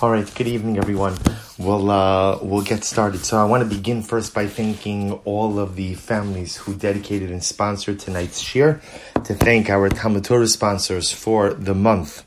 All right, good evening, everyone. We'll get started. So I want to begin first by thanking all of the families who dedicated and sponsored tonight's shir, to thank our Talmud Torah sponsors for the month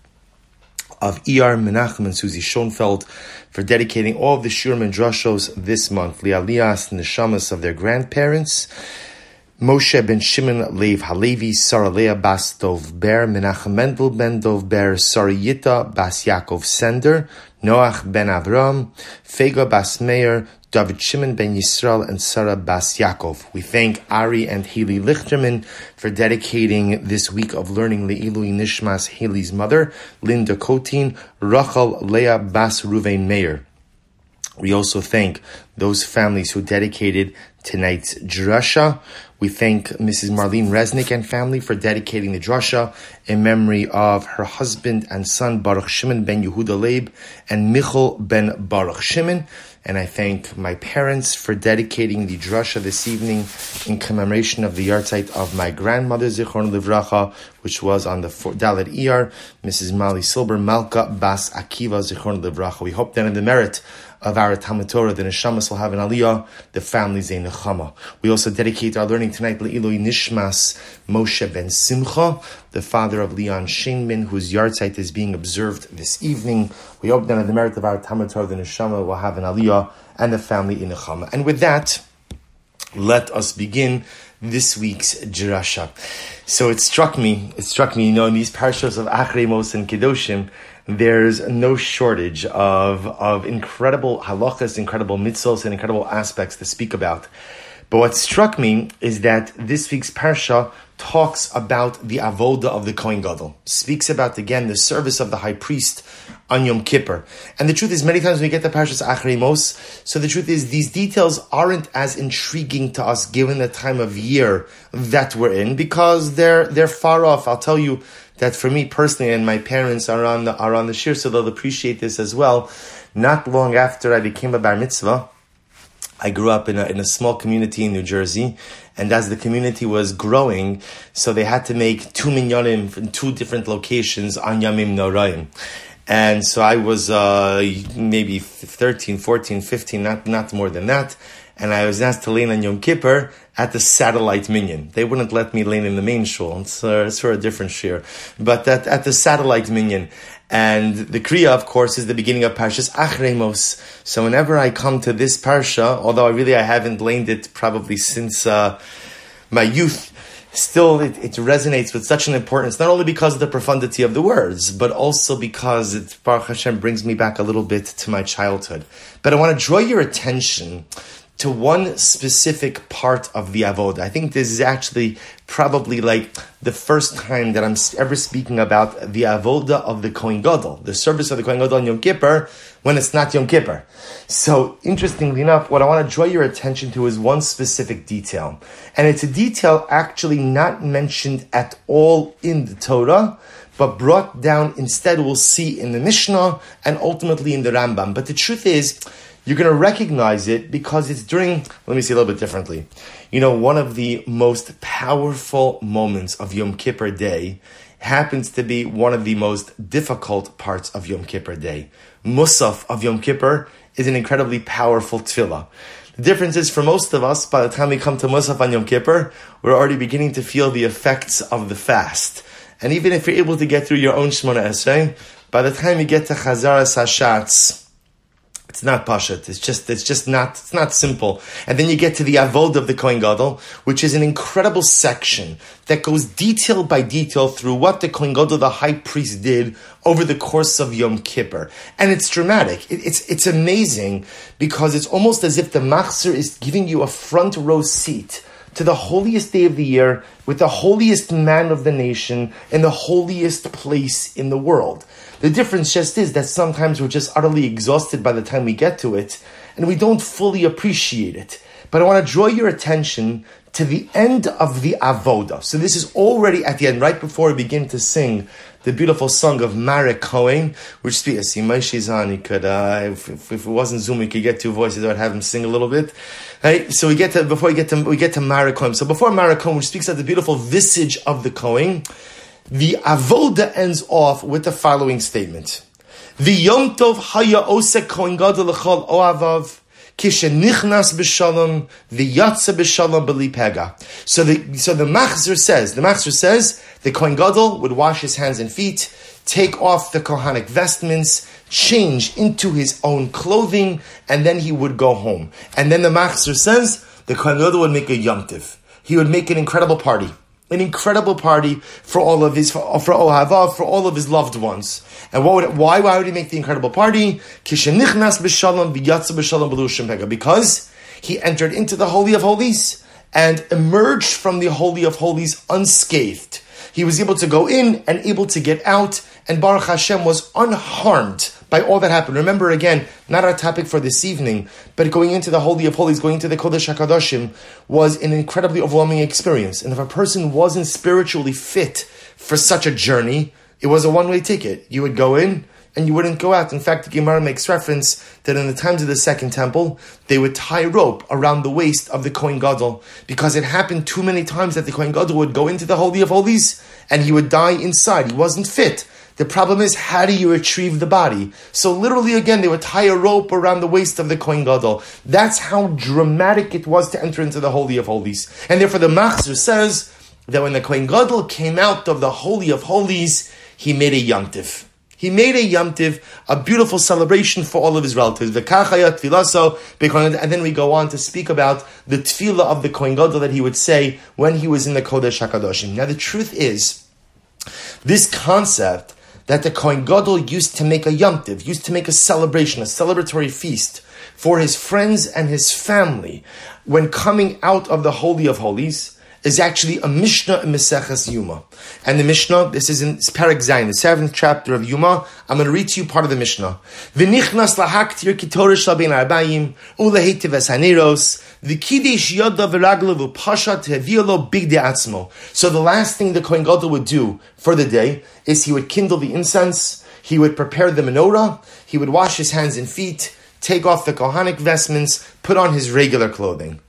of ER Menachem and Susie Schoenfeld for dedicating all of the shir and drashos this month, li'aliyas neshamas of their grandparents, Moshe ben Shimon Lev Halevi, Sarah Leah Bas Dov Ber, Menachem Mendel ben Dov Ber, Sarah Yita Bas Yaakov Sender, Noach ben Avram, Fega Bas Meir, David Shimon ben Yisrael, and Sarah Bas Yaakov. We thank Ari and Haley Lichterman for dedicating this week of learning Le'ilui Nishmas Haley's mother, Linda Kotin, Rachel Leah Bas Ruvain Meir. We also thank those families who dedicated tonight's drasha. We thank Mrs. Marlene Resnick and family for dedicating the drasha in memory of her husband and son Baruch Shimon ben Yehuda Leib and Michal ben Baruch Shimon. And I thank my parents for dedicating the drasha this evening in commemoration of the yahrzeit of my grandmother, Zichron Livracha, which was on the Dalet Iyar, Mrs. Mali Silber Malka Bas Akiva, Zichron Livracha. We hope that in the merit of our Talmud Torah, the Neshamas will have an aliyah, the families a nechama. We also dedicate our learning tonight Le'ilui Nishmas Moshe ben Simcha, the father of Leon Sheinman, whose yahrzeit is being observed this evening. We hope that in the merit of our Talmud Torah, the Neshama will have an aliyah and the family in nechama. And with that, let us begin this week's drasha. So it struck me, in these parashos of Achrei Mos and Kedoshim, there's no shortage of incredible halachas, incredible mitzvos, and incredible aspects to speak about. But what struck me is that this week's parsha talks about the avoda of the Kohen Gadol, speaks about, again, the service of the high priest on Yom Kippur. And the truth is, many times when we get to Parshas Achrei Mos, so the truth is, these details aren't as intriguing to us given the time of year that we're in, because they're far off. I'll tell you that for me personally, and my parents are on the shir, so they'll appreciate this as well. Not long after I became a bar mitzvah, I grew up in a small community in New Jersey, and as the community was growing, so they had to make 2 minyanim in 2 different locations on Yamim Noraim. And so I was maybe 13, 14, 15, not more than that. And I was asked to lean on Yom Kippur at the satellite minyan. They wouldn't let me lean in the main shul. It's for a different shir. But at the satellite minyan. And the Kriya, of course, is the beginning of Parshas Achrei Mos. So whenever I come to this Parsha, although I haven't leaned it probably since my youth, still it resonates with such an importance, not only because of the profundity of the words, but also because it, Baruch Hashem, brings me back a little bit to my childhood. But I want to draw your attention to one specific part of the avoda. I think this is actually probably like the first time that I'm ever speaking about the avoda of the Kohen Gadol, the service of the Kohen Gadol on Yom Kippur, when it's not Yom Kippur. So, interestingly enough, what I want to draw your attention to is one specific detail. And it's a detail actually not mentioned at all in the Torah, but brought down instead, we'll see, in the Mishnah and ultimately in the Rambam. But the truth is, you're going to recognize it because it's during, let me say a little bit differently. One of the most powerful moments of Yom Kippur Day happens to be one of the most difficult parts of Yom Kippur Day. Musaf of Yom Kippur is an incredibly powerful tefillah. The difference is, for most of us, by the time we come to Musaf on Yom Kippur, we're already beginning to feel the effects of the fast. And even if you're able to get through your own Shemona Esrei, by the time you get to Chazaras Hashatz, it's not pashat. It's not simple. And then you get to the avoda of the Kohen Gadol, which is an incredible section that goes detail by detail through what the Kohen Gadol, the high priest, did over the course of Yom Kippur. And it's dramatic. It's amazing because it's almost as if the machzor is giving you a front row seat to the holiest day of the year with the holiest man of the nation in the holiest place in the world. The difference just is that sometimes we're just utterly exhausted by the time we get to it, and we don't fully appreciate it. But I want to draw your attention to the end of the avoda. So this is already at the end, right before we begin to sing the beautiful song of Marek Cohen, which speaks. See, Moshe's on. He could, if it wasn't Zoom, we could get 2 voices. I'd have him sing a little bit. Right? So we get to Marek Cohen. So before Marek Cohen, which speaks of the beautiful visage of the Cohen, the avoda ends off with the following statement: The Yom Tov haya osek Kohen Gadol l'chol oavav. Kishenichnas b'shalom, v'yatsa b'shalom b'li pega. So the Machzor says, the Kohen Gadol would wash his hands and feet, take off the Kohanic vestments, change into his own clothing, and then he would go home. And then the Machzor says, the Kohen Gadol would make a Yom Tov. He would make an incredible party. An incredible party for all of his, for Ohavav, for all of his loved ones. And why would he make the incredible party? Because he entered into the Holy of Holies and emerged from the Holy of Holies unscathed. He was able to go in and able to get out, and Baruch Hashem was unharmed by all that happened. Remember, again, not our topic for this evening, but going into the Holy of Holies, going to the Kodesh HaKadoshim, was an incredibly overwhelming experience. And if a person wasn't spiritually fit for such a journey, it was a one-way ticket. You would go in, and you wouldn't go out. In fact, the Gemara makes reference that in the times of the Second Temple, they would tie rope around the waist of the Kohen Gadol, because it happened too many times that the Kohen Gadol would go into the Holy of Holies, and he would die inside. He wasn't fit. The problem is, how do you retrieve the body? So literally, again, they would tie a rope around the waist of the Kohen Gadol. That's how dramatic it was to enter into the Holy of Holies. And therefore, the Machzor says that when the Kohen Gadol came out of the Holy of Holies, he made a Yom Tov. He made a Yom Tov, a beautiful celebration for all of his relatives. And then we go on to speak about the tefillah of the Kohen Gadol that he would say when he was in the Kodesh HaKadoshim. Now, the truth is, this concept that the Kohen Gadol used to make a Yom Tov, used to make a celebration, a celebratory feast for his friends and his family when coming out of the Holy of Holies, is actually a Mishnah in Maseches Yuma. And the Mishnah, this is in Perek Zayin, the 7th chapter of Yuma. I'm going to read to you part of the Mishnah. V'nichnas lahaktir kitorish labein arbayim, ulehetiv es haneros, v'kidish yoda v'raglo v'pasha teviolo big de'atzmo. So the last thing the Kohen Gadol would do for the day is he would kindle the incense, he would prepare the menorah, he would wash his hands and feet, take off the Kohanic vestments, put on his regular clothing.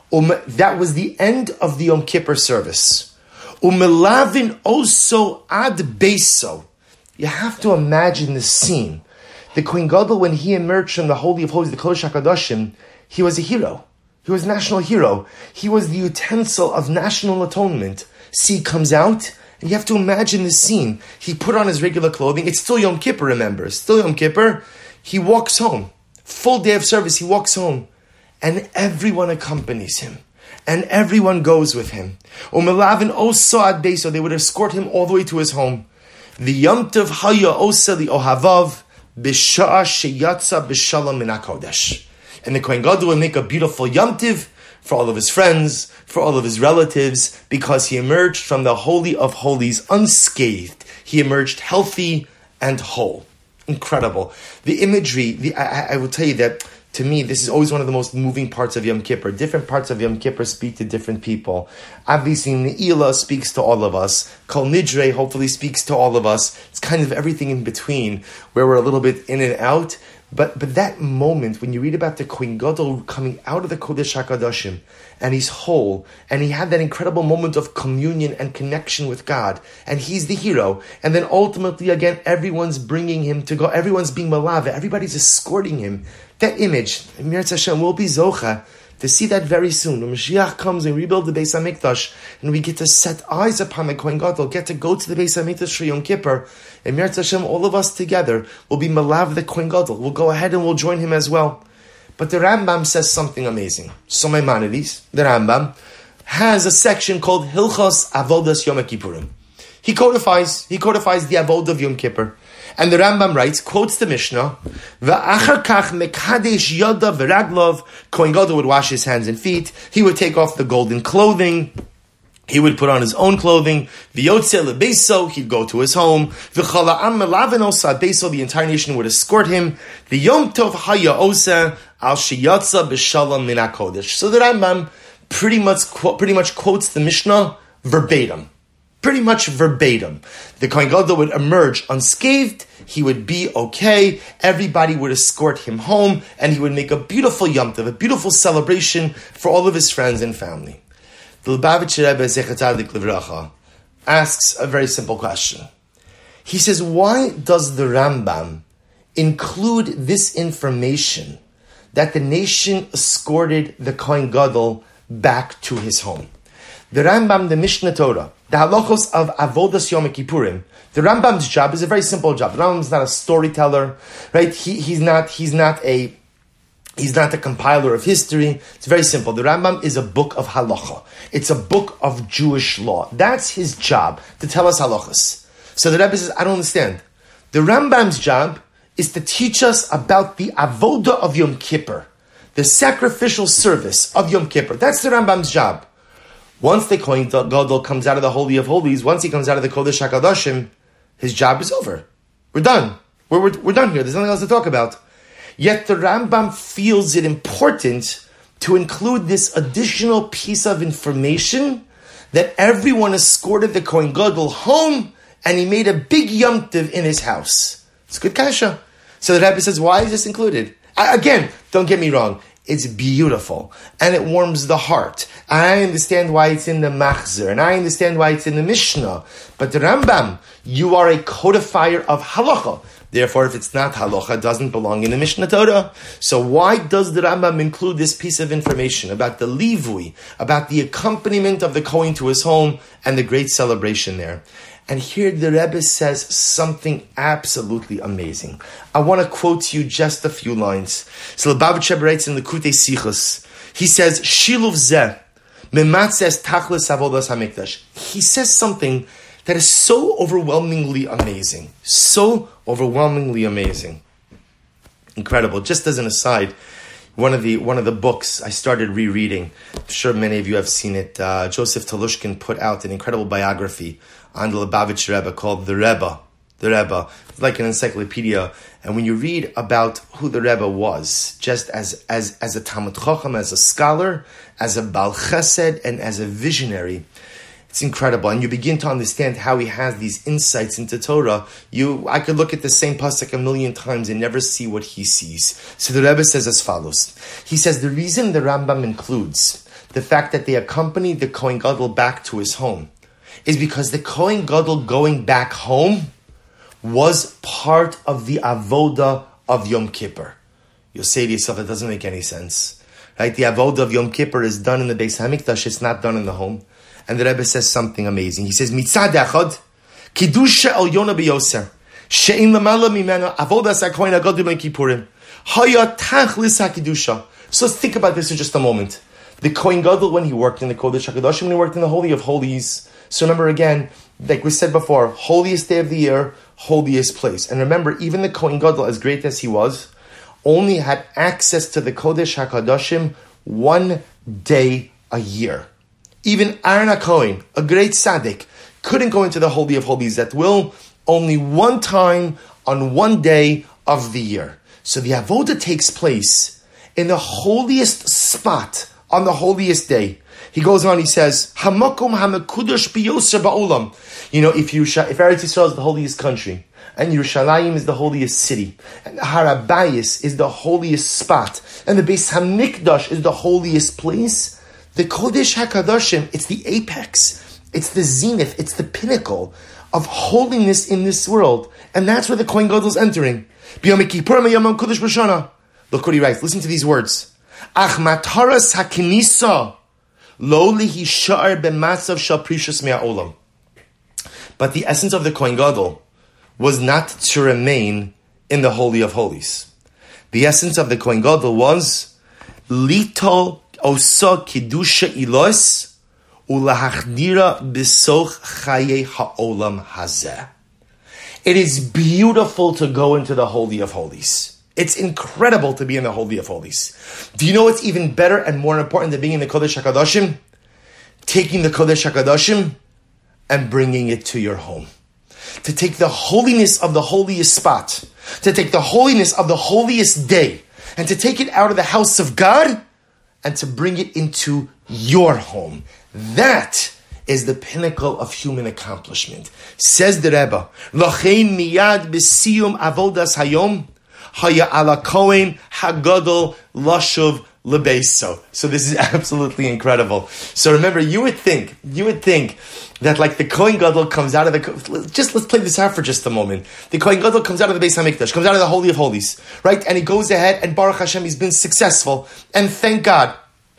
That was the end of the Yom Kippur service. Umelavin oso ad beso. You have to imagine the scene. The Kohen Gadol, when he emerged from the Holy of Holies, the Kodesh HaKadoshim, he was a hero. He was a national hero. He was the utensil of national atonement. See, he comes out, and you have to imagine the scene. He put on his regular clothing. It's still Yom Kippur, remember. It's still Yom Kippur. He walks home. Full day of service, he walks home. And everyone accompanies him. And everyone goes with him. Umelavin oso ad beso. They would escort him all the way to his home. The Yom Tov haya osa li ohavav b'sha'a sheyatza b'shalom min HaKodesh. And the Kohen Gadol would make a beautiful Yom Tov for all of his friends, for all of his relatives, because he emerged from the Holy of Holies unscathed. He emerged healthy and whole. Incredible. The imagery, I will tell you that, to me, this is always one of the most moving parts of Yom Kippur. Different parts of Yom Kippur speak to different people. Obviously, Ne'ilah speaks to all of us. Kol Nidre hopefully speaks to all of us. It's kind of everything in between, where we're a little bit in and out. But that moment, when you read about the Kohen Gadol coming out of the Kodesh HaKadoshim, and he's whole, and he had that incredible moment of communion and connection with God, and he's the hero, and then ultimately, again, everyone's bringing him to go, everyone's being malava, everybody's escorting him. That image, Mirz Hashem, will be zocha to see that very soon. When Mashiach comes and rebuild the Beis HaMikdash, and we get to set eyes upon the Kohen Gadol, get to go to the Beis HaMikdash for Yom Kippur, and Mirz Hashem, all of us together will be malav the Kohen Gadol. We'll go ahead and we'll join him as well. But the Rambam says something amazing. So Maimonides, the Rambam, has a section called Hilchos Avodas Yom Kippurim. He codifies the Avodah of Yom Kippur. And the Rambam writes, quotes the Mishnah, V'achar kach mekadesh yoda v'raglov. Kohen Gadol would wash his hands and feet. He would take off the golden clothing. He would put on his own clothing. V'yotze lebeso. He'd go to his home. V'chala am melavin osa beso. The entire nation would escort him. V'yom tov haya osa al sheyatza b'shalom min HaKodesh. So the Rambam pretty much quotes the Mishnah verbatim. Pretty much verbatim. The Kohen Gadol would emerge unscathed, he would be okay, everybody would escort him home, and he would make a beautiful Yom Tov, a beautiful celebration for all of his friends and family. The Lubavitcher Rebbe Zecher Tzadik Livracha asks a very simple question. He says, why does the Rambam include this information that the nation escorted the Kohen Gadol back to his home. The Rambam, the Mishnah Torah, the halachos of Avodas Yom Kippurim. The Rambam's job is a very simple job. The Rambam's not a storyteller, right? He's not a compiler of history. It's very simple. The Rambam is a book of halacha. It's a book of Jewish law. That's his job, to tell us halachas. So the Rebbe says, I don't understand. The Rambam's job is to teach us about the avoda of Yom Kippur, the sacrificial service of Yom Kippur. That's the Rambam's job. Once the Kohen Gadol comes out of the Holy of Holies, once he comes out of the Kodesh HaKadoshim, his job is over. We're done. We're done here. There's nothing else to talk about. Yet the Rambam feels it important to include this additional piece of information that everyone escorted the Kohen Gadol home and he made a big Yom Tov in his house. It's good kasha. So the Rebbe says, why is this included? Again, don't get me wrong. It's beautiful and it warms the heart. And I understand why it's in the Machzor and I understand why it's in the Mishnah. But the Rambam, you are a codifier of halacha. Therefore, if it's not halacha, it doesn't belong in the Mishnah Torah. So why does the Rambam include this piece of information about the livui, about the accompaniment of the Kohen to his home and the great celebration there? And here the Rebbe says something absolutely amazing. I want to quote to you just a few lines. So the Lubavitcher Rebbe writes in the Likutei Sichos, he says, Shiluv zeh, mematzes tachlis avodas hamikdash. He says something that is so overwhelmingly amazing. So overwhelmingly amazing. Incredible. Just as an aside, one of the books I started rereading, I'm sure many of you have seen it, Joseph Telushkin put out an incredible biography on the Lubavitcher Rebbe called The Rebbe. The Rebbe. It's like an encyclopedia. And when you read about who the Rebbe was, just as a Talmud Chacham, as a scholar, as a Baal Chesed, and as a visionary, it's incredible. And you begin to understand how he has these insights into Torah. I could look at the same pasuk a million times and never see what he sees. So the Rebbe says as follows. He says the reason the Rambam includes the fact that they accompanied the Kohen Gadol back to his home is because the Kohen Gadol going back home was part of the avoda of Yom Kippur. You'll say to yourself, it doesn't make any sense. Right? The avoda of Yom Kippur is done in the Beis HaMikdash, it's not done in the home. And the Rebbe says something amazing. He says, Mitzad echad, Kiddusha el Yona b'yoser, she'in lamala mimena, avodas HaKohen HaGadol ben Kippurim, haya tachlis HaKiddusha. So let's think about this for just a moment. The Kohen Gadol, when he worked in the Kodesh HaKadoshim, when he worked in the Holy of Holies. So remember again, like we said before, holiest day of the year, holiest place. And remember, even the Kohen Gadol, as great as he was, only had access to the Kodesh HaKadoshim one day a year. Even Aaron HaKohen, a great tzaddik, couldn't go into the Holy of Holies at will, only one time on one day of the year. So the avodah takes place in the holiest spot on the holiest day. He goes on, he says, Hamakom hamakudosh biyoser ba'olam. If Eretz Yisrael is the holiest country, and Yerushalayim is the holiest city, and Har HaBayis is the holiest spot, and the Beis HaMikdash is the holiest place, the Kodesh HaKadoshim, it's the apex, it's the zenith, it's the pinnacle of holiness in this world. And that's where the Kohen Gadol is entering. Look what he writes, listen to these words. Ach mataras hakinisa lo lihishar b'matzav shel prishus me'olam. But the essence of the Kohen Gadol was not to remain in the Holy of Holies. The essence of the Kohen Gadol was litol osa kiddusha ilos ulahachdira b'soch chaye ha'olam hazeh. It is beautiful to go into the Holy of Holies. It's incredible to be in the Holy of Holies. Do you know what's even better and more important than being in the Kodesh HaKadoshim? Taking the Kodesh HaKadoshim and bringing it to your home. To take the holiness of the holiest spot, to take the holiness of the holiest day, and to take it out of the house of God, and to bring it into your home. That is the pinnacle of human accomplishment. Says the Rebbe, L'chein miyad b'siyum avodas hayom, haya ala kohen hagadol lashuv lebeso. So this is absolutely incredible. So remember, you would think that like the Kohen Gadol comes out of let's play this out for just a moment. The Kohen Gadol comes out of the Beis HaMikdash, comes out of the Holy of Holies, right? And he goes ahead and Baruch Hashem, he's been successful. And thank God,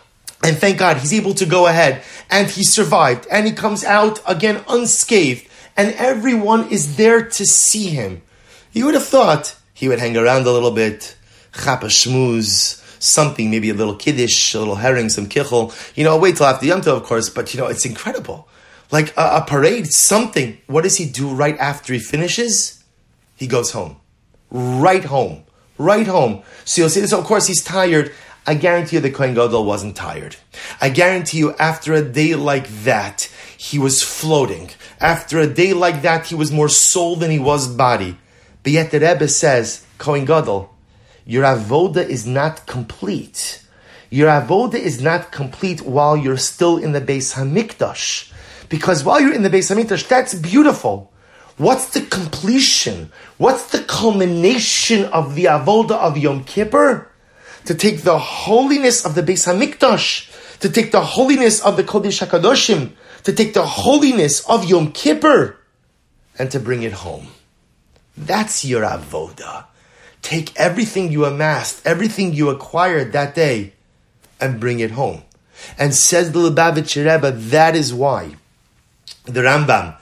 he's able to go ahead and he survived. And he comes out again unscathed. And everyone is there to see him. You would have thought he would hang around a little bit, chapa shmooze, something, maybe a little kiddush, a little herring, some kichel. Wait till after Yom Tov, of course, but it's incredible. Like a parade, something. What does he do right after he finishes? He goes home. Right home. So you'll say this, of course, he's tired. I guarantee you the Kohen Gadol wasn't tired. I guarantee you after a day like that, he was floating. After a day like that, he was more soul than he was body. But yet the Rebbe says, Kohen Gadol, your avoda is not complete. Your avoda is not complete while you're still in the Beis HaMikdash. Because while you're in the Beis HaMikdash, that's beautiful. What's the completion? What's the culmination of the avoda of Yom Kippur? To take the holiness of the Beis HaMikdash, to take the holiness of the Kodesh HaKadoshim, to take the holiness of Yom Kippur, and to bring it home. That's your avoda. Take everything you amassed, everything you acquired that day, and bring it home. And says the Lubavitcher Rebbe, that is why the Rambam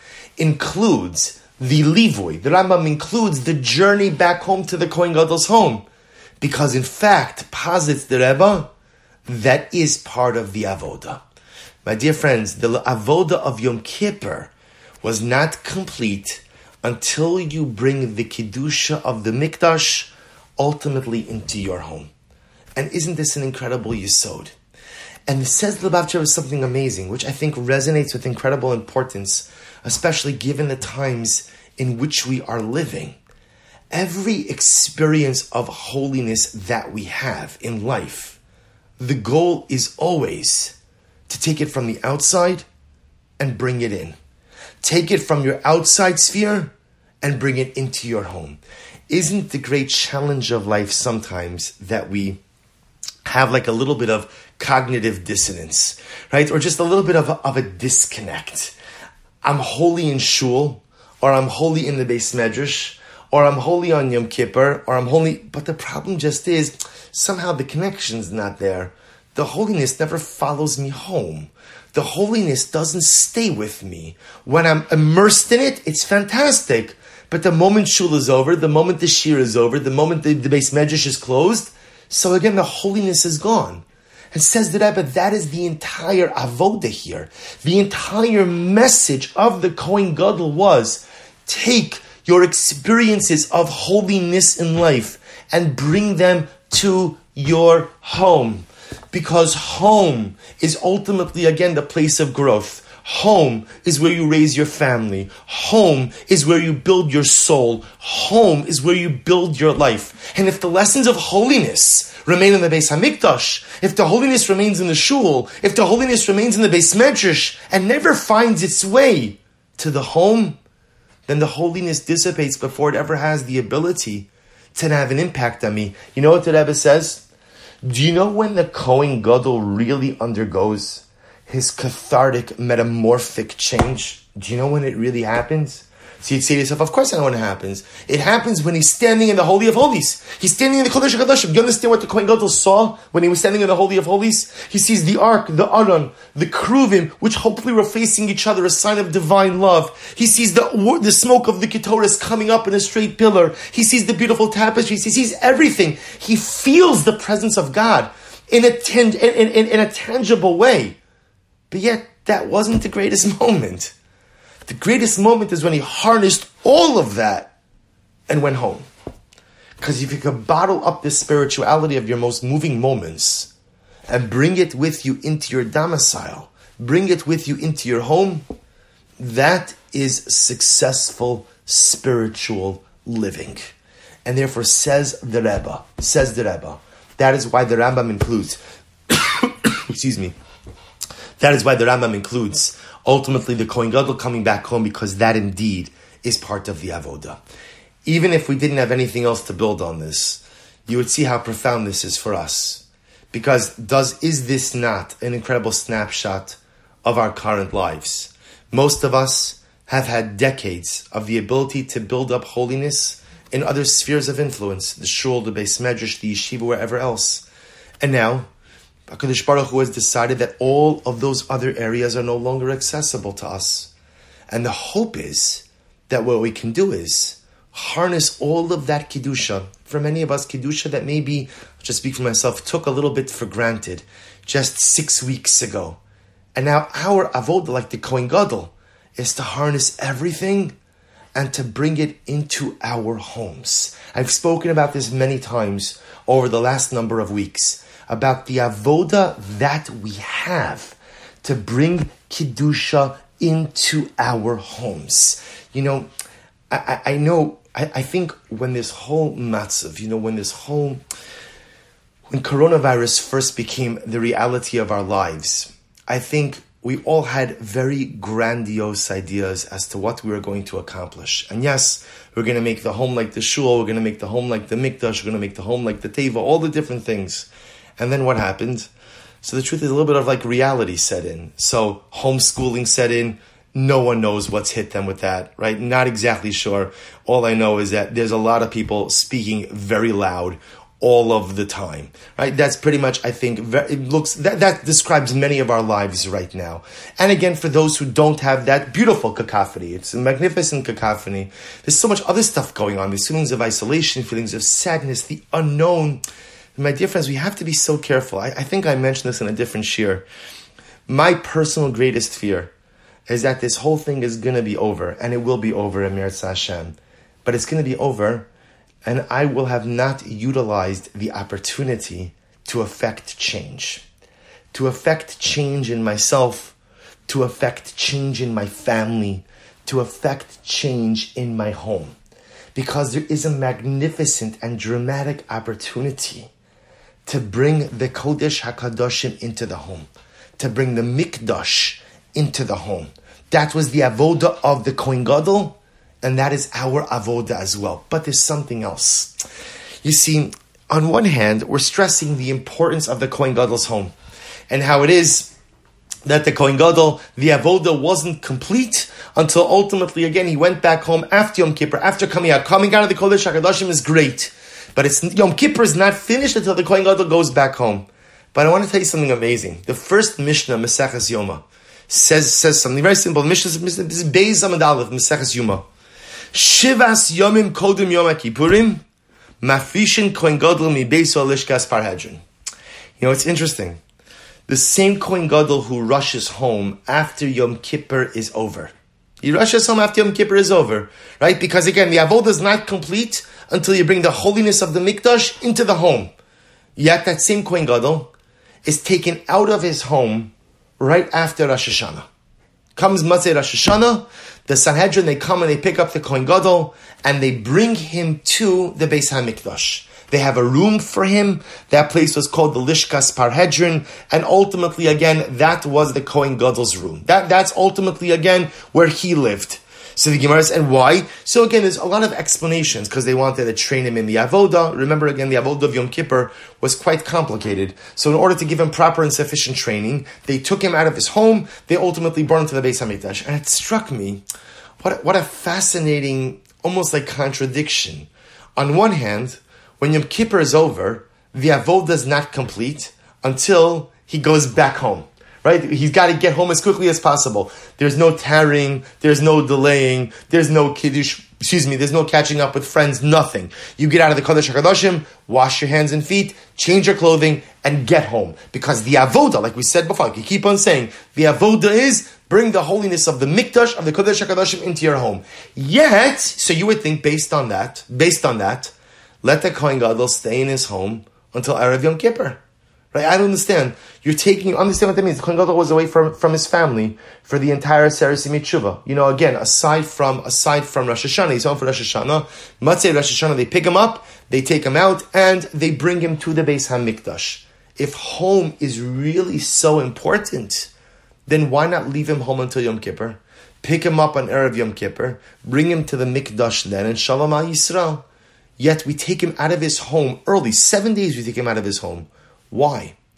includes the Livui. The Rambam includes the journey back home to the Kohen Gadol's home. Because in fact, posits the Rebbe, that is part of the avoda. My dear friends, the avoda of Yom Kippur was not complete until you bring the Kedusha of the Mikdash ultimately into your home. And isn't this an incredible yesod? And it says the Lubavitcher something amazing, which I think resonates with incredible importance, especially given the times in which we are living. Every experience of holiness that we have in life, the goal is always to take it from the outside and bring it in. Take it from your outside sphere and bring it into your home. Isn't the great challenge of life sometimes that we have like a little bit of cognitive dissonance, right? Or just a little bit of a disconnect. I'm holy in shul, or I'm holy in the Beis Medrash, or I'm holy on Yom Kippur, or I'm holy, but the problem just is, somehow the connection's not there. The holiness never follows me home. The holiness doesn't stay with me. When I'm immersed in it, it's fantastic. But the moment shul is over, the moment the shir is over, the moment the Beis Medrash is closed, so again, the holiness is gone. And says the Rebbe, that is the entire avoda here. The entire message of the Kohen Gadol was, take your experiences of holiness in life and bring them to your home. Because home is ultimately, again, the place of growth. Home is where you raise your family. Home is where you build your soul. Home is where you build your life. And if the lessons of holiness remain in the Beis HaMikdash, if the holiness remains in the shul, if the holiness remains in the Beis Medrash and never finds its way to the home, then the holiness dissipates before it ever has the ability to have an impact on me. You know what the Rebbe says? Do you know when the Kohen Gadol really undergoes his cathartic, metamorphic change? Do you know when it really happens? So you'd say to yourself, of course I know when it happens. It happens when he's standing in the Holy of Holies. He's standing in the Kodesh HaKadoshim. Do you understand what the Kohen Gadol saw when he was standing in the Holy of Holies? He sees the Ark, the Aron, the Kruvim, which hopefully were facing each other, a sign of divine love. He sees the smoke of the Ketoris coming up in a straight pillar. He sees the beautiful tapestries. He sees everything. He feels the presence of God in a tangible way. But yet, that wasn't the greatest moment. The greatest moment is when he harnessed all of that and went home. Because if you could bottle up the spirituality of your most moving moments and bring it with you into your domicile, bring it with you into your home, that is successful spiritual living. And therefore, says the Rebbe, that is why the Rambam includes, excuse me, that is why the Rambam includes ultimately the Kohen Gadol coming back home, because that indeed is part of the avoda. Even if we didn't have anything else to build on this, you would see how profound this is for us. Because is this not an incredible snapshot of our current lives? Most of us have had decades of the ability to build up holiness in other spheres of influence, the shul, the beis medrash, the yeshiva, wherever else. And now, HaKadosh Baruch Hu has decided that all of those other areas are no longer accessible to us. And the hope is that what we can do is harness all of that Kedusha. For many of us, Kedusha that maybe, I'll just speak for myself, took a little bit for granted just 6 weeks ago. And now our avodah, like the Kohen Gadol, is to harness everything and to bring it into our homes. I've spoken about this many times over the last number of weeks, about the avodah that we have to bring Kedusha into our homes. You know, I think when this whole matzav, when coronavirus first became the reality of our lives, I think we all had very grandiose ideas as to what we were going to accomplish. And yes, we're going to make the home like the shul, we're going to make the home like the mikdash, we're going to make the home like the teva, all the different things. And then what happened? So the truth is a little bit of like reality set in. So homeschooling set in. No one knows what's hit them with that, right? Not exactly sure. All I know is that there's a lot of people speaking very loud all of the time, right? That's pretty much, I think, that describes many of our lives right now. And again, for those who don't have that beautiful cacophony, it's a magnificent cacophony. There's so much other stuff going on. There's feelings of isolation, feelings of sadness, the unknown. My dear friends, we have to be so careful. I think I mentioned this in a different shir. My personal greatest fear is that this whole thing is going to be over, and it will be over in Meretz Hashem. But it's going to be over, and I will have not utilized the opportunity to affect change. To affect change in myself, to affect change in my family, to affect change in my home. Because there is a magnificent and dramatic opportunity to bring the Kodesh HaKadoshim into the home, to bring the Mikdash into the home. That was the avodah of the Kohen Gadol, and that is our avodah as well. But there's something else. You see, on one hand, we're stressing the importance of the Kohen Gadol's home, and how it is that the Kohen Gadol, the avodah wasn't complete until ultimately, again, he went back home after Yom Kippur, after coming out. Coming out of the Kodesh HaKadoshim is great, but Yom Kippur is not finished until the Kohen Gadol goes back home. But I want to tell you something amazing. The first Mishnah, Maseches Yoma, says something very simple. Mishnah, this is Beis Amud Aleph, Maseches Yoma. Shivas Yomim Kodem Yom HaKippurim, Mafrishin Kohen Gadol Mi Beiso Lishkas Parhedron. You know, it's interesting. The same Kohen Gadol who rushes home after Yom Kippur is over. He rushes home after Yom Kippur is over, right? Because again, the avodah is not complete until you bring the holiness of the Mikdash into the home. Yet that same Kohen Gadol is taken out of his home right after Rosh Hashanah. Comes Matzei Rosh Hashanah, the Sanhedrin, they come and they pick up the Kohen Gadol and they bring him to the Beis HaMikdash. They have a room for him. That place was called the Lishkas Parhedron, and ultimately, again, that was the Kohen Gadol's room. That's ultimately, again, where he lived. So the Gemara says, and why? So again, there's a lot of explanations, because they wanted to train him in the avodah. Remember, again, the avodah of Yom Kippur was quite complicated. So in order to give him proper and sufficient training, they took him out of his home. They ultimately brought him to the Beis HaMikdash. And it struck me, what a fascinating, almost like contradiction. On one hand, when Yom Kippur is over, the avodah is not complete until he goes back home. Right? He's got to get home as quickly as possible. There's no tarrying, there's no delaying, there's no kiddush, there's no catching up with friends, nothing. You get out of the Kodesh HaKadoshim, wash your hands and feet, change your clothing, and get home. Because the avodah, like we said before, you keep on saying, the avodah is bring the holiness of the Mikdash, of the Kodesh HaKadoshim into your home. Yet, so you would think based on that, let the Kohen Gadol stay in his home until Erev Yom Kippur. Right? I don't understand. Understand what that means. The Kohen Gadol was away from his family for the entire Seres Mitzvah. You know, again, aside from Rosh Hashanah, he's home for Rosh Hashanah. Matzei Rosh Hashanah, they pick him up, they take him out, and they bring him to the Beis HaMikdash. If home is really so important, then why not leave him home until Yom Kippur? Pick him up on Erev Yom Kippur, bring him to the Mikdash then, and Shalom Al Yisrael. Yet we take him out of his home early. 7 days we take him out of his home. Why?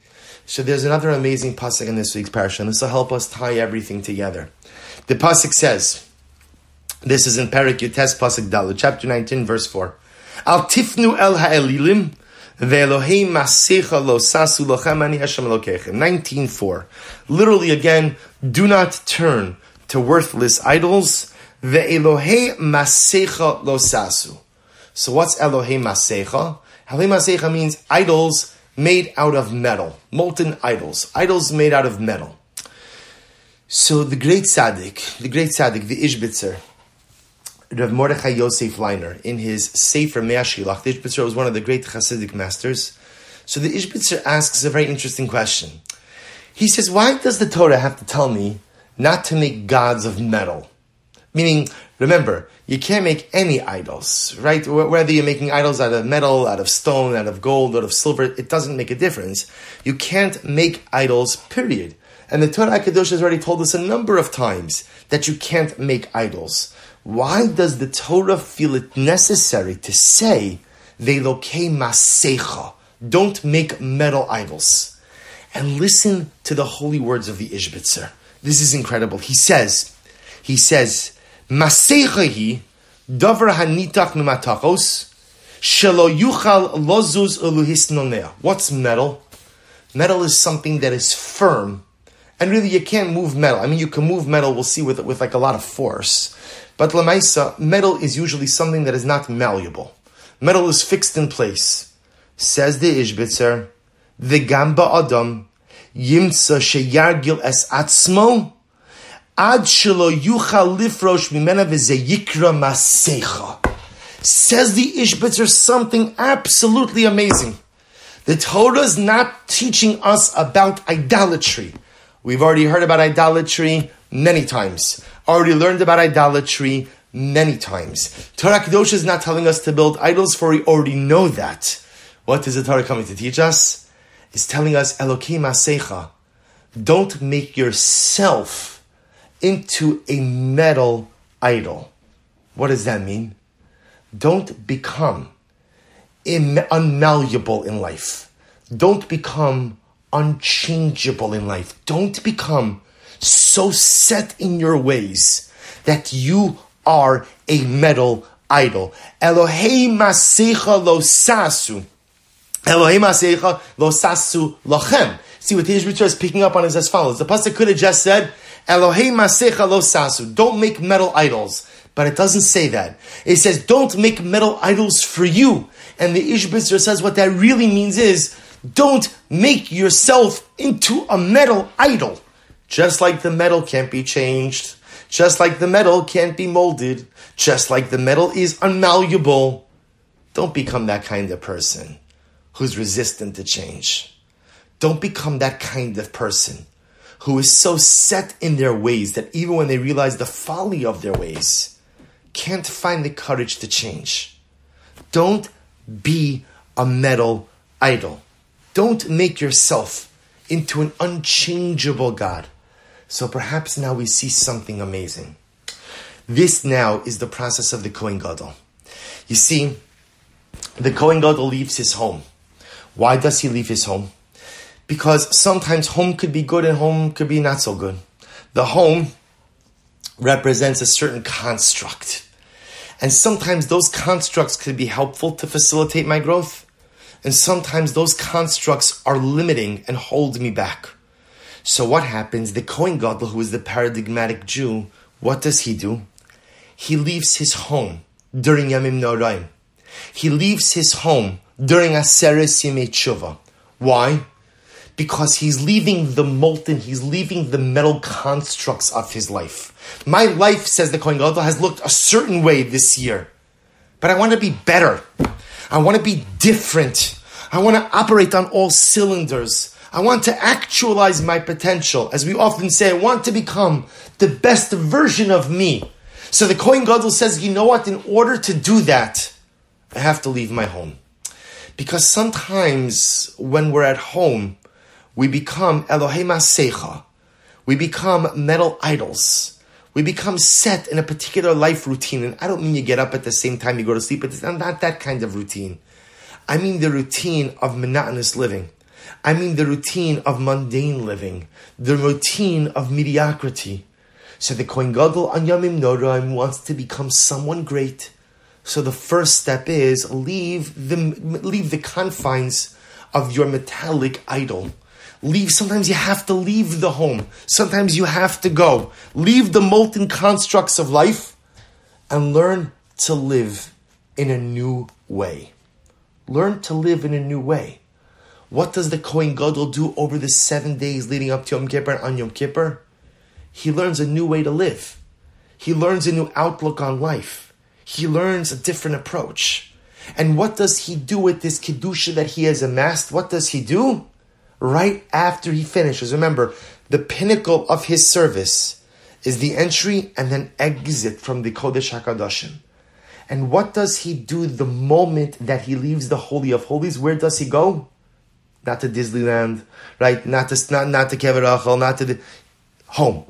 So there's another amazing pasuk in this week's parasha, and this will help us tie everything together. The pasuk says, this is in Perek Yutes pasuk Dalet, chapter 19, verse 4. Al tifnu el ha'elilim ve'elohei masecha lo sasu lochem ani Hashem Elokeichem. 19:4. Literally again, do not turn to worthless idols. Ve'elohei masecha lo sasu. So what's Elohei masecha? Elohei masecha means idols made out of metal, molten idols made out of metal. So the great tzaddik, the Ishbitzer, Rav Mordechai Yosef Leiner, in his Sefer Mea Shilach, the Ishbitzer was one of the great Hasidic masters. So the Ishbitzer asks a very interesting question. He says, why does the Torah have to tell me not to make gods of metal? Meaning, remember, you can't make any idols, right? Whether you're making idols out of metal, out of stone, out of gold, out of silver, it doesn't make a difference. You can't make idols, period. And the Torah HaKadosh has already told us a number of times that you can't make idols. Why does the Torah feel it necessary to say, Ve'elokei masecha, don't make metal idols? And listen to the holy words of the Ishbitzer. This is incredible. He says, Masechahi davar hanitach mimatachos shelo yuchal lozuz uluhisnonea. What's metal? Metal is something that is firm, and really you can't move metal. I mean, you can move metal. We'll see with like a lot of force, but lamaisa, metal is usually something that is not malleable. Metal is fixed in place. Says the Ishbitzer, the gamba adam yimtza sheyargil es atzmo. Ad shelo yuchal lifrosh mimena v'zeyikra masecha. Says the Ishbitzer something absolutely amazing. The Torah is not teaching us about idolatry. We've already heard about idolatry many times. Already learned about idolatry many times. Torah Kadosh is not telling us to build idols, for we already know that. What is the Torah coming to teach us? It's telling us, Elokei masecha. Don't make yourself into a metal idol. What does that mean? Don't become unmalleable in life. Don't become unchangeable in life. Don't become so set in your ways that you are a metal idol. Elohei masecha lo sasu. Elohei masecha lo sasu lochem. See what the Ishbitzer is picking up on is as follows. The pasuk could have just said, Elohei masecha lo sasu. Don't make metal idols. But it doesn't say that. It says, don't make metal idols for you. And the Ishbitzer says what that really means is, don't make yourself into a metal idol. Just like the metal can't be changed. Just like the metal can't be molded. Just like the metal is unmalleable. Don't become that kind of person who's resistant to change. Don't become that kind of person who is so set in their ways that even when they realize the folly of their ways, can't find the courage to change. Don't be a metal idol. Don't make yourself into an unchangeable God. So perhaps now we see something amazing. This now is the process of the Kohen Gadol. You see, the Kohen Gadol leaves his home. Why does he leave his home? Because sometimes home could be good and home could be not so good. The home represents a certain construct. And sometimes those constructs could be helpful to facilitate my growth. And sometimes those constructs are limiting and hold me back. So what happens? The Kohen Gadol, who is the paradigmatic Jew, what does he do? He leaves his home during Yamim Noraim. He leaves his home during Aseres Yemei Tshuva. Why? Because he's leaving the molten, he's leaving the metal constructs of his life. My life, says the Kohen Gadol, has looked a certain way this year. But I want to be better. I want to be different. I want to operate on all cylinders. I want to actualize my potential. As we often say, I want to become the best version of me. So the Kohen Gadol says, you know what? In order to do that, I have to leave my home. Because sometimes when we're at home, we become Elohei masecha. We become metal idols. We become set in a particular life routine. And I don't mean you get up at the same time you go to sleep. It's not that kind of routine. I mean the routine of monotonous living. I mean the routine of mundane living, the routine of mediocrity. So the Kohen Gadol on Yamim Noraim wants to become someone great. So the first step is leave the confines of your metallic idol. Sometimes you have to leave the home. Sometimes you have to go. Leave the molten constructs of life and learn to live in a new way. Learn to live in a new way. What does the Kohen Gadol do over the 7 days leading up to Yom Kippur and on Yom Kippur? He learns a new way to live. He learns a new outlook on life. He learns a different approach. And what does he do with this Kedusha that he has amassed? What does he do? Right after he finishes. Remember, the pinnacle of his service is the entry and then exit from the Kodesh HaKadoshim. And what does he do the moment that he leaves the Holy of Holies? Where does he go? Not to Disneyland, right? Not to Kever Rachel, not to the home.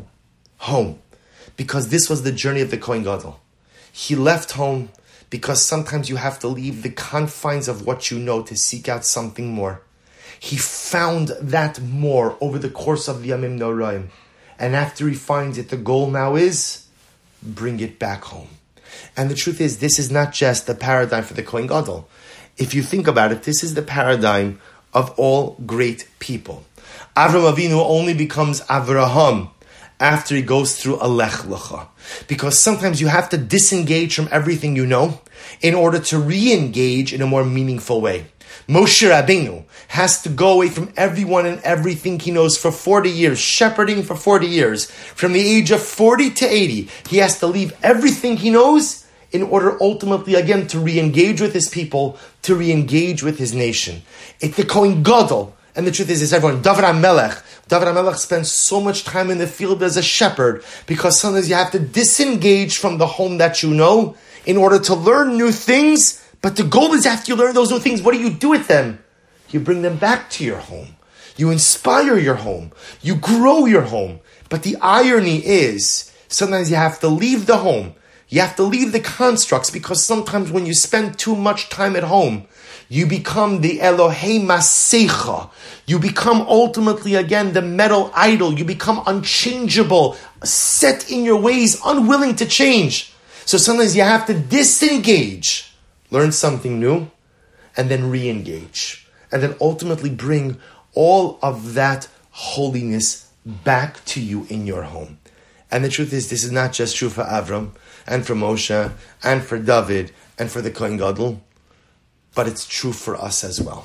Because this was the journey of the Kohen Gadol. He left home because sometimes you have to leave the confines of what you know to seek out something more. He found that more over the course of the Yamim Noraim. And after he finds it, the goal now is bring it back home. And the truth is, this is not just the paradigm for the Kohen Gadol. If you think about it, this is the paradigm of all great people. Avraham Avinu only becomes Avraham after he goes through a Lech Lecha. Because sometimes you have to disengage from everything you know in order to re-engage in a more meaningful way. Moshe Rabbeinu has to go away from everyone and everything he knows for 40 years, shepherding for 40 years. From the age of 40 to 80, he has to leave everything he knows in order ultimately, again, to re-engage with his people, to re-engage with his nation. It's the Kohen Gadol. And the truth is everyone, David HaMelech spends so much time in the field as a shepherd because sometimes you have to disengage from the home that you know in order to learn new things. But the goal is after you learn those new things, what do you do with them? You bring them back to your home. You inspire your home. You grow your home. But the irony is, sometimes you have to leave the home. You have to leave the constructs because sometimes when you spend too much time at home, you become the Elohei Masecha. You become ultimately, again, the metal idol. You become unchangeable, set in your ways, unwilling to change. So sometimes you have to disengage, learn something new, and then re-engage. And then ultimately bring all of that holiness back to you in your home. And the truth is, this is not just true for Avram, and for Moshe, and for David, and for the Kohen Gadol, but it's true for us as well.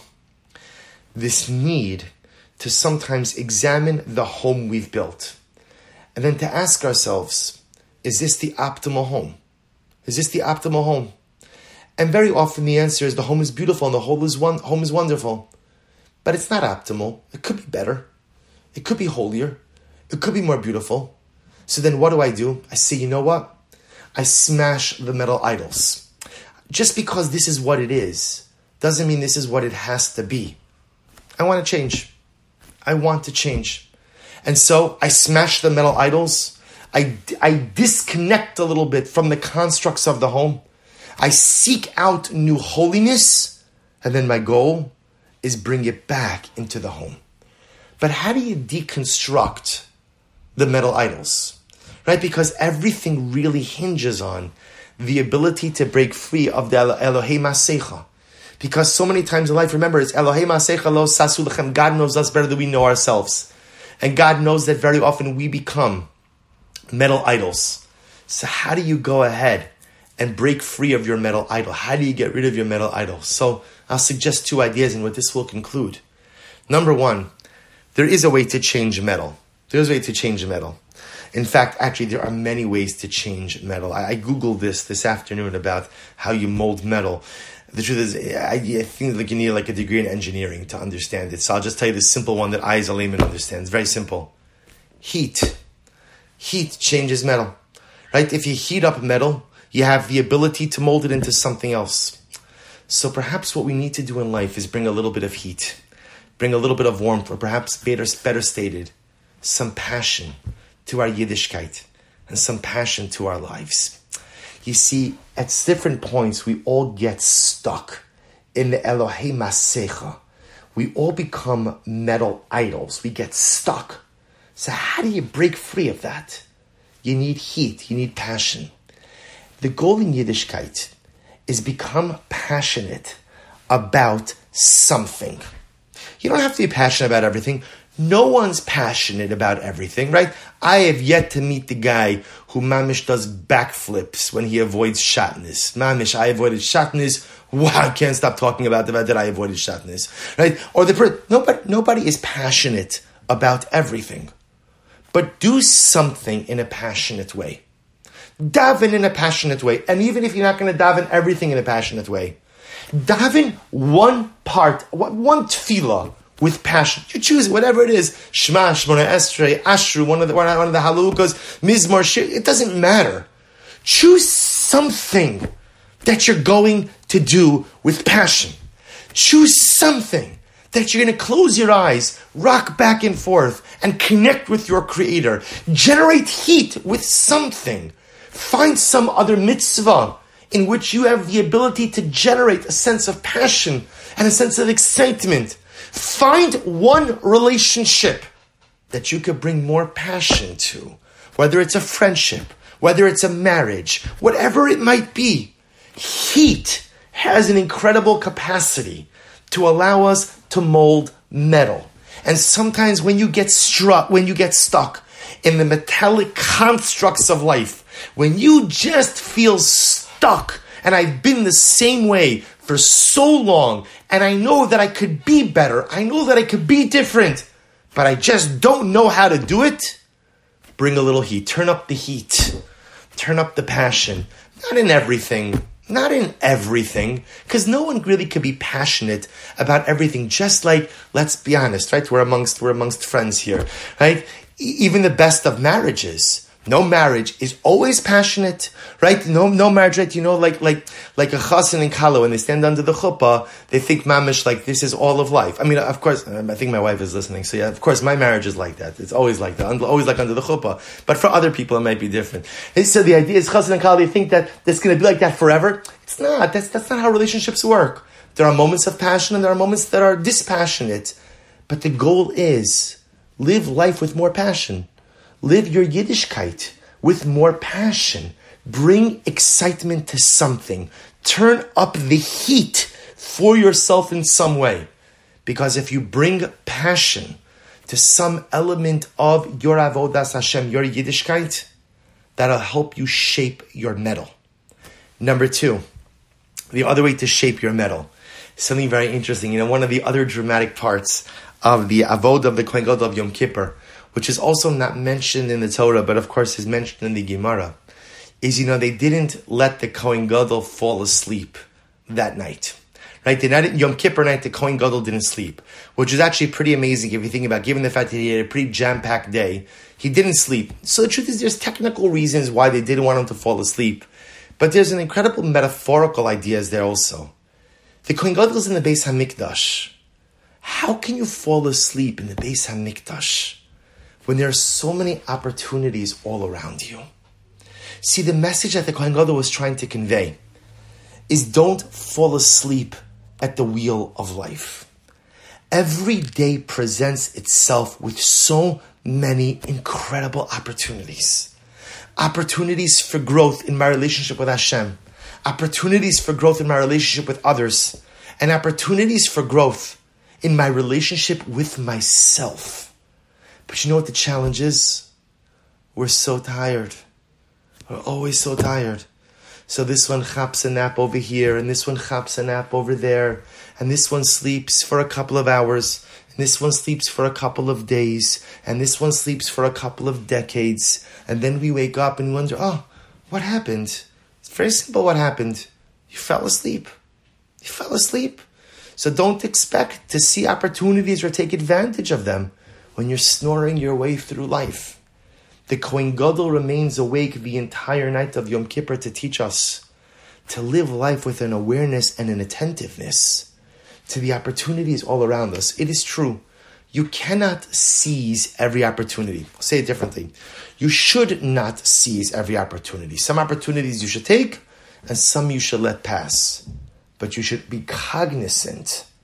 This need to sometimes examine the home we've built, and then to ask ourselves, is this the optimal home? Is this the optimal home? And very often the answer is the home is beautiful and the home is wonderful. But it's not optimal. It could be better. It could be holier. It could be more beautiful. So then what do? I say, you know what? I smash the metal idols. Just because this is what it is, doesn't mean this is what it has to be. I want to change. I want to change. And so I smash the metal idols. I disconnect a little bit from the constructs of the home. I seek out new holiness. And then my goal is bring it back into the home. But how do you deconstruct the metal idols? Right? Because everything really hinges on the ability to break free of the Elohei Masecha. Because so many times in life, remember, it's Elohei Masecha lo sasu lechem. God knows us better than we know ourselves. And God knows that very often we become metal idols. So how do you go ahead and break free of your metal idol? How do you get rid of your metal idol? So I'll suggest 2 ideas and what this will conclude. Number 1, there is a way to change metal. There's a way to change metal. In fact, actually, there are many ways to change metal. I Googled this afternoon about how you mold metal. The truth is, I think like you need like a degree in engineering to understand it. So I'll just tell you the simple one that I as a layman understand. It's very simple. Heat. Heat changes metal. Right? If you heat up metal, you have the ability to mold it into something else. So perhaps what we need to do in life is bring a little bit of heat, bring a little bit of warmth, or perhaps better stated, some passion to our Yiddishkeit and some passion to our lives. You see, at different points, we all get stuck in the Elohei Masecha. we all become metal idols. We get stuck. So how do you break free of that? You need heat. You need passion. The goal in Yiddishkeit is become passionate about something. You don't have to be passionate about everything. No one's passionate about everything, right? I have yet to meet the guy who mamish does backflips when he avoids shatnez. Mamish, I avoided shatnez. Wow, I can't stop talking about the fact that I avoided shatnez, right? Or nobody is passionate about everything. But do something in a passionate way. Daven in a passionate way. And even if you're not going to daven everything in a passionate way, daven one part, one tefillah with passion. You choose whatever it is. Shema, Shmona Esrei, Ashru, one of the Halukas, Mizmor, Shir. It doesn't matter. Choose something that you're going to do with passion. Choose something that you're going to close your eyes, rock back and forth, and connect with your Creator. Generate heat with something. Find some other mitzvah in which you have the ability to generate a sense of passion and a sense of excitement. Find one relationship that you could bring more passion to, whether it's a friendship, whether it's a marriage, whatever it might be. Heat has an incredible capacity to allow us to mold metal. And sometimes when you get stuck in the metallic constructs of life, when you just feel stuck, and I've been the same way for so long, and I know that I could be better, I know that I could be different, but I just don't know how to do it, bring a little heat. Turn up the heat. Turn up the passion. Not in everything, because no one really could be passionate about everything. Just like, let's be honest, right? We're amongst friends here, right? Even the best of marriages. No marriage is always passionate, right? No marriage, right? You know, like a chassan and kala, when they stand under the chuppah, they think mamish like this is all of life. I mean, of course, I think my wife is listening, so yeah, of course, my marriage is like that. It's always like that, always like under the chuppah. But for other people, it might be different. So the idea is chassan and kala, they think that it's going to be like that forever. It's not. That's not how relationships work. There are moments of passion and there are moments that are dispassionate. But the goal is live life with more passion. Live your Yiddishkeit with more passion. Bring excitement to something. Turn up the heat for yourself in some way. Because if you bring passion to some element of your Avodas Hashem, your Yiddishkeit, that'll help you shape your metal. Number 2, the other way to shape your metal. Something very interesting. You know, one of the other dramatic parts of the Avodah of the Kohen Gadol of Yom Kippur, which is also not mentioned in the Torah, but of course is mentioned in the Gemara, is, they didn't let the Kohen Gadol fall asleep that night. Right? Yom Kippur night, the Kohen Gadol didn't sleep, which is actually pretty amazing if you think about, given the fact that he had a pretty jam-packed day, he didn't sleep. So the truth is, there's technical reasons why they didn't want him to fall asleep, but there's an incredible metaphorical ideas there also. The Kohen Gadol is in the Beis HaMikdash. How can you fall asleep in the Beis HaMikdash when there are so many opportunities all around you? See, the message that the Kohen Gadol was trying to convey is don't fall asleep at the wheel of life. Every day presents itself with so many incredible opportunities. Opportunities for growth in my relationship with Hashem. Opportunities for growth in my relationship with others. And opportunities for growth in my relationship with myself. But you know what the challenge is? We're so tired. We're always so tired. So this one chaps a nap over here, and this one chaps a nap over there, and this one sleeps for a couple of hours, and this one sleeps for a couple of days, and this one sleeps for a couple of decades, and then we wake up and wonder, what happened? It's very simple what happened. You fell asleep. You fell asleep. So don't expect to see opportunities or take advantage of them when you're snoring your way through life. The Kohen Gadol remains awake the entire night of Yom Kippur to teach us to live life with an awareness and an attentiveness to the opportunities all around us. It is true. You cannot seize every opportunity. I'll say it differently. You should not seize every opportunity. Some opportunities you should take, and some you should let pass. But you should be cognizant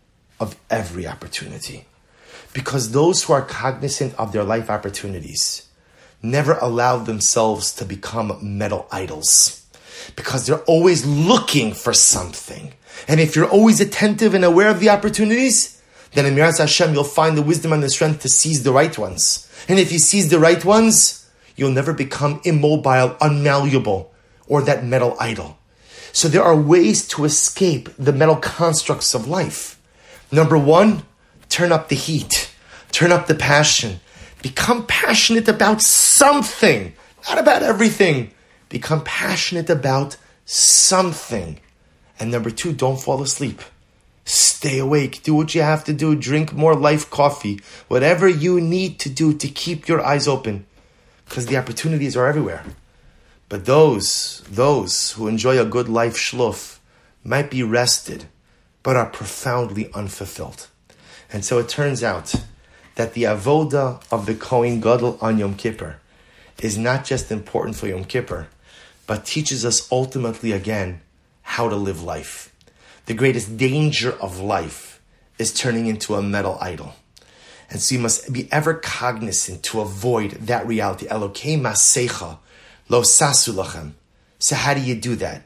of every opportunity. Because those who are cognizant of their life opportunities never allow themselves to become metal idols. Because they're always looking for something. And if you're always attentive and aware of the opportunities, then in Miras Hashem you'll find the wisdom and the strength to seize the right ones. And if you seize the right ones, you'll never become immobile, unmalleable, or that metal idol. So there are ways to escape the metal constructs of life. Number one, turn up the heat. Turn up the passion. Become passionate about something. Not about everything. Become passionate about something. And number two, don't fall asleep. Stay awake. Do what you have to do. Drink more life coffee. Whatever you need to do to keep your eyes open. Because the opportunities are everywhere. But those who enjoy a good life shluf might be rested, but are profoundly unfulfilled. And so it turns out that the avoda of the Kohen Gadol on Yom Kippur is not just important for Yom Kippur, but teaches us ultimately again how to live life. The greatest danger of life is turning into a metal idol. And so you must be ever cognizant to avoid that reality. Elokei masecha lo sasu lachem. So how do you do that?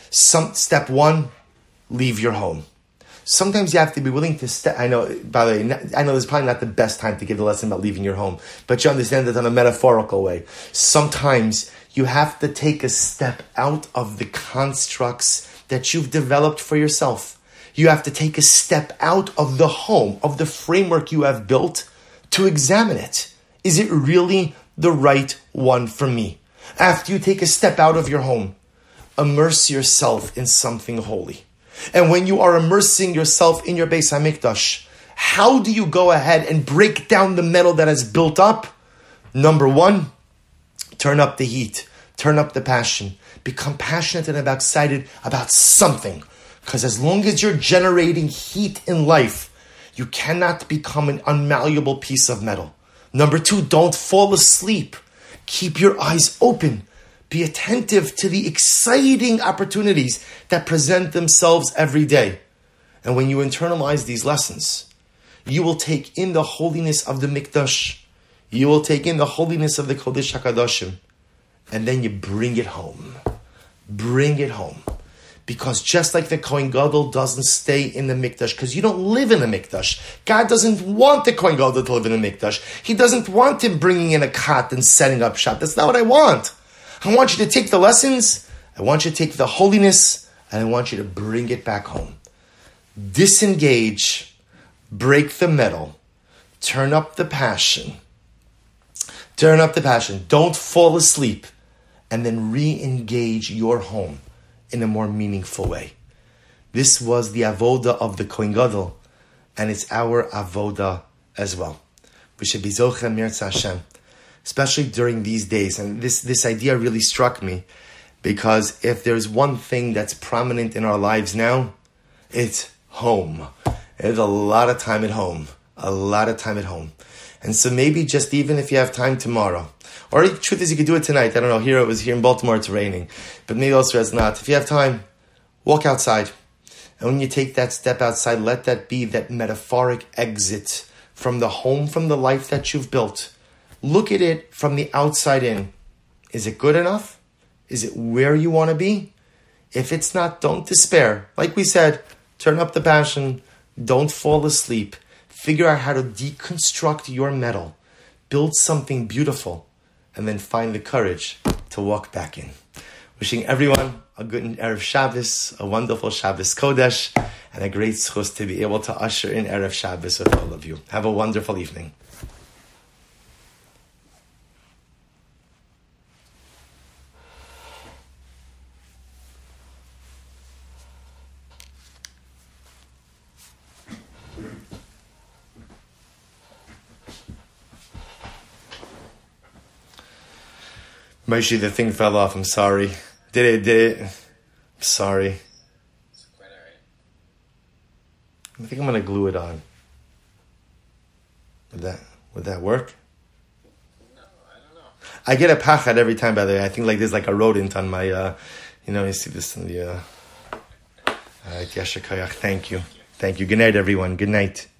Step one, leave your home. Sometimes you have to be willing to step. I know, by the way, I know this is probably not the best time to give the lesson about leaving your home, but you understand it in a metaphorical way. Sometimes you have to take a step out of the constructs that you've developed for yourself. You have to take a step out of the home, of the framework you have built, to examine it. Is it really the right one for me? After you take a step out of your home, immerse yourself in something holy. And when you are immersing yourself in your Beis HaMikdash, how do you go ahead and break down the metal that has built up? Number one, turn up the heat. Turn up the passion. Become passionate and excited about something. Because as long as you're generating heat in life, you cannot become an unmalleable piece of metal. Number two, don't fall asleep. Keep your eyes open. Be attentive to the exciting opportunities that present themselves every day. And when you internalize these lessons, you will take in the holiness of the Mikdash. You will take in the holiness of the Kodesh HaKadoshim. And then you bring it home. Bring it home. Because just like the Kohen Gadol doesn't stay in the Mikdash, because you don't live in the Mikdash. God doesn't want the Kohen Gadol to live in the Mikdash. He doesn't want him bringing in a cot and setting up shop. That's not what I want. I want you to take the lessons, I want you to take the holiness, and I want you to bring it back home. Disengage, break the metal, turn up the passion. Turn up the passion. Don't fall asleep. And then re-engage your home in a more meaningful way. This was the avoda of the Kohen Gadol, and it's our avoda as well. We should be zoche mirza Hashem, especially during these days. And this idea really struck me, because if there's one thing that's prominent in our lives now, it's home. There's a lot of time at home. A lot of time at home. And so maybe just even if you have time tomorrow, or the truth is you could do it tonight. I don't know, here in Baltimore it's raining, but maybe elsewhere it's not. If you have time, walk outside. And when you take that step outside, let that be that metaphoric exit from the home, from the life that you've built. Look at it from the outside in. Is it good enough? Is it where you want to be? If it's not, don't despair. Like we said, turn up the passion. Don't fall asleep. Figure out how to deconstruct your metal. Build something beautiful. And then find the courage to walk back in. Wishing everyone a good Erev Shabbos, a wonderful Shabbos Kodesh, and a great zchus to be able to usher in Erev Shabbos with all of you. Have a wonderful evening. Moshe, the thing fell off. I'm sorry. Did it? I'm sorry. It's quite alright. I think I'm going to glue it on. Would that work? No, I don't know. I get a pachad every time, by the way. I think like there's like a rodent on my, you see this in the, Yesha Kayach. Thank you. Thank you. Good night, everyone. Good night.